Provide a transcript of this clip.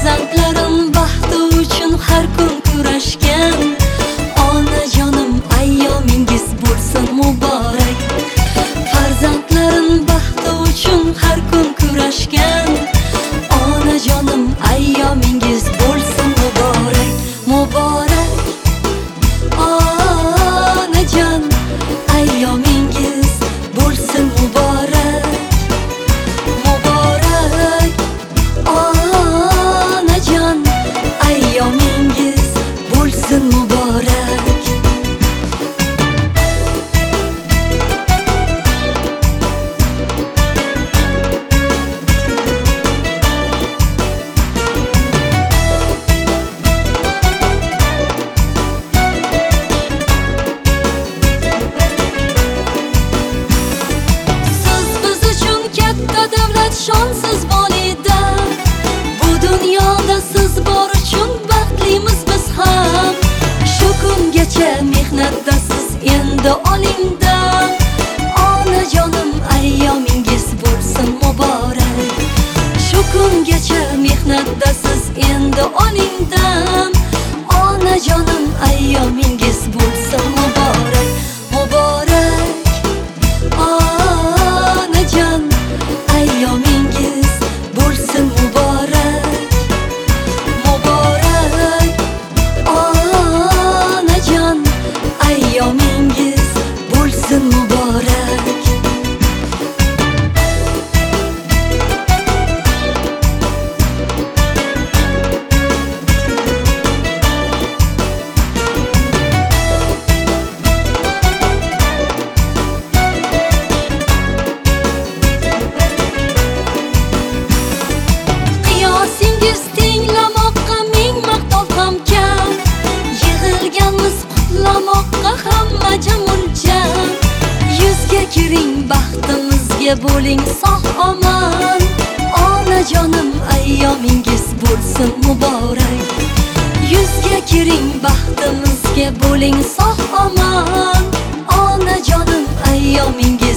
Farzandlarim baxti uchun har kun kurashgan. Onajonim ayyomingiz bo'lsin muborak. Farzandlarim baxti uchun har kun kurashgan. Onajonim ayyomingiz bo'lsin muborak. Muborak onajon ayyomingiz bo'lsin muborak. Muborak onajon ayyomingiz bo'lsin muborak. Shonsiz volida, bu dunyoda siz bor uchun baxtlimiz biz ham. Shu kungacha mehnatdasiz, endi oling dam. Onajonim ayyomingiz bo'lsin muborak. Shu kungacha mehnatdasiz, endi oling dam. Onajonim ayyomingiz bo'lsin muborak. Muborak onajon ayyomingiz bo'lsin muborak. Muborak onajon ayyomingiz bo'lsin muborak. Qiyosingiz tinglamoqqa ming maqtov ham kam. Yig'ilganmiz qutlamoqqa hamma jam. Yuzga kiring, baxtimizga bo'ling sog' omon. Onajonim ayyomingiz bo'lsin muborak. Yuzga kiring, baxtimizga bo'ling sog' omon. Onajonim ayyomingiz